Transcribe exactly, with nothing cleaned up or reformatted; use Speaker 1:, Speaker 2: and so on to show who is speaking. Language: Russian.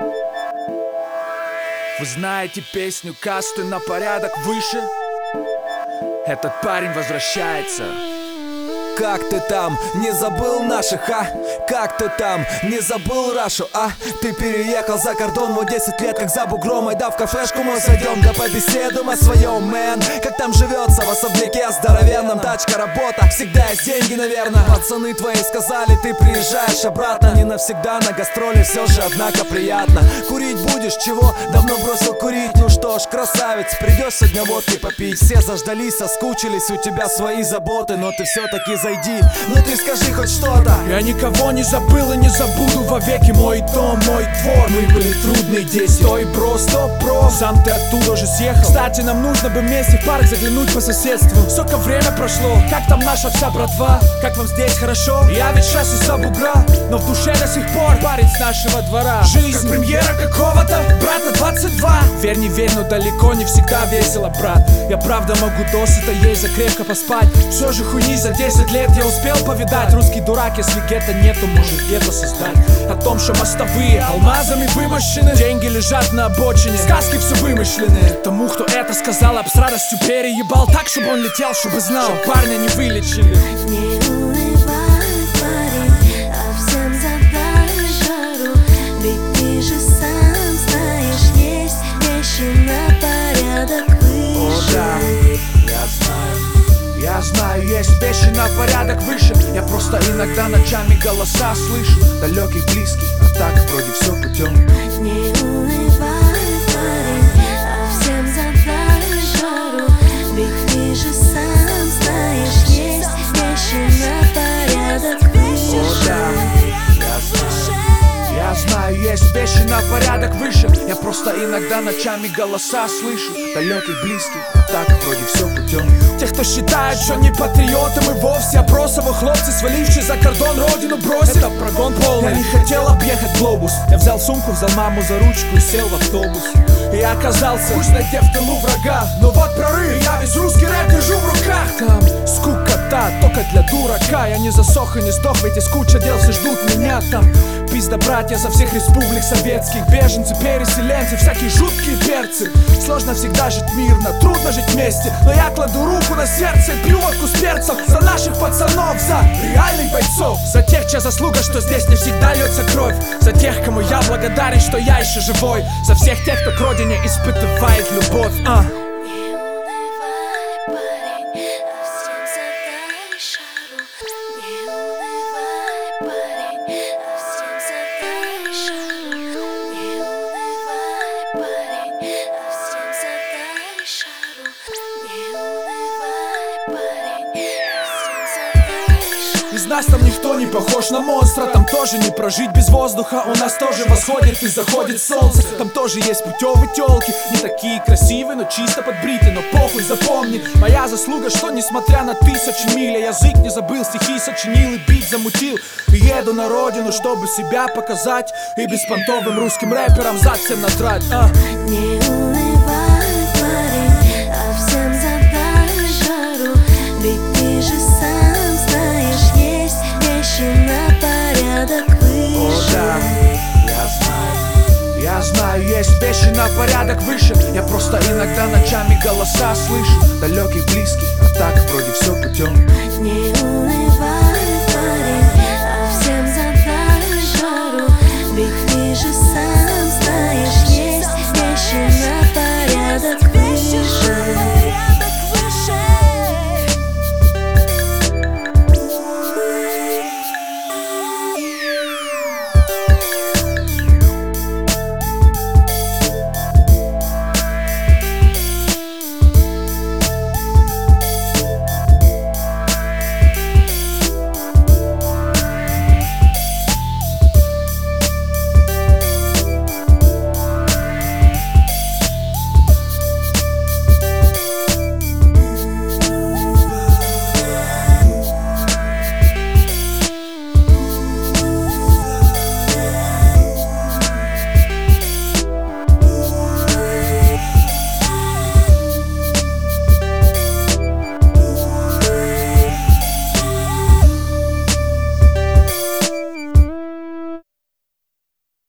Speaker 1: Вы знаете песню «Касты на порядок выше»? Этот парень возвращается.
Speaker 2: Как ты там, не забыл наших, а? Как ты там, не забыл Рашу, а? Ты переехал за кордон, вот десять лет, как за бугром. Айда в кафешку мы зайдем, да побеседуем о своем, мэн. Как там живется в особняке здоровенном? Тачка, работа, всегда есть деньги, наверное. Пацаны твои сказали, ты приезжаешь обратно. Не навсегда на гастроли, все же, однако, приятно. Курить будешь, чего? Давно бросил курить. Ну что ж, красавец, придешь сегодня водки попить. Все заждались, соскучились, у тебя свои заботы, но ты все-таки зайди, ну ты скажи хоть что-то.
Speaker 1: Я никого не забыл и не забуду вовеки. Мой дом, мой двор, мы были трудные десять. Стой, бро, стоп, бро, сам ты оттуда уже съехал. Кстати, нам нужно бы вместе в парк заглянуть по соседству. Сколько время прошло, как там наша вся братва? Как вам здесь хорошо? Я ведь сейчас из-за бугра, но в душе до сих пор парень с нашего двора. Жизнь как премьера какого-то брата двадцать два. Верь, не верь, но далеко не всегда весело, брат. Я правда могу досыта есть, за крепко поспать. Все же хуйни за десять лет я успел повидать. Русский дурак, если гетто нету, может гетто создать. О том, что мостовые алмазами вымощены, деньги лежат на обочине, сказки все вымышленные. Тому, кто это сказал, об с радостью переебал так, чтобы он летел, чтобы знал, что парня не вылечили.
Speaker 3: Не унывай, парень, а всем задай жару. Ведь ты же сам знаешь, есть вещи на порядок выше.
Speaker 1: О, да, я знаю. Я знаю, есть вещи на порядок выше. Я просто иногда ночами голоса слышу, далеких, близких, а так вроде все путем.
Speaker 3: Не унывай, парень, а всем задай жару. Ведь ты же сам знаешь, есть вещи на порядок выше.
Speaker 1: О, да, я знаю. Я знаю, есть вещи на порядок выше. Я просто иногда ночами голоса слышу, далеких, близких, а так вроде все путем. Тех, кто считает, что не патриоты мы вовсе, а бросово хлопцы, свалившие за кордон, родину бросят. Это прогон полный. Я не хотел объехать глобус. Я взял сумку, взял маму за ручку и сел в автобус. И я оказался, пусть найти в тылу врага, но вот прорыв, и я весь русский рэп держу в руках. Там скукота, только для дурака. Я не засох и не сдох, ведь есть куча дел, все ждут меня там. Пизда, братья со всех республик советских, беженцы, переселенцы, всякие жуткие перцы. Сложно всегда жить мирно, трудно жить вместе, но я кладу руку на сердце и пью водку с перцем за наших пацанов, за реальных бойцов, за тех, чья заслуга, что здесь не всегда льется кровь, за тех, кому я благодарен, что я еще живой, за всех тех, кто к родине испытывает любовь. а.
Speaker 3: Не унывай, парень, а всем задай жару. Не унывай, парень, а всем задай жару. Не унывай, парень, а всем задай жару. Не унывай, парень, а всем задай жару.
Speaker 1: Из нас там никто не похож на монстра. Там тоже не прожить без воздуха. У нас тоже восходит и заходит солнце. Там тоже есть путевые тёлки, не такие красивые, но чисто подбриты. Но похуй, запомни, моя заслуга, что несмотря на тысячи миль, я язык не забыл, стихи сочинил и бит замутил. И еду на родину, чтобы себя показать, и беспонтовым русским рэперам зад всем надрать. а.
Speaker 3: Не унывай, парень, а всем задай жару. Ведь ты же сам знаешь, есть вещи на порядок выше.
Speaker 1: О, да, я знаю. Я знаю, есть вещи на порядок выше. Я просто иногда ночами голоса слышу, далеких, близких, а так вроде все путем.
Speaker 3: Не унывай.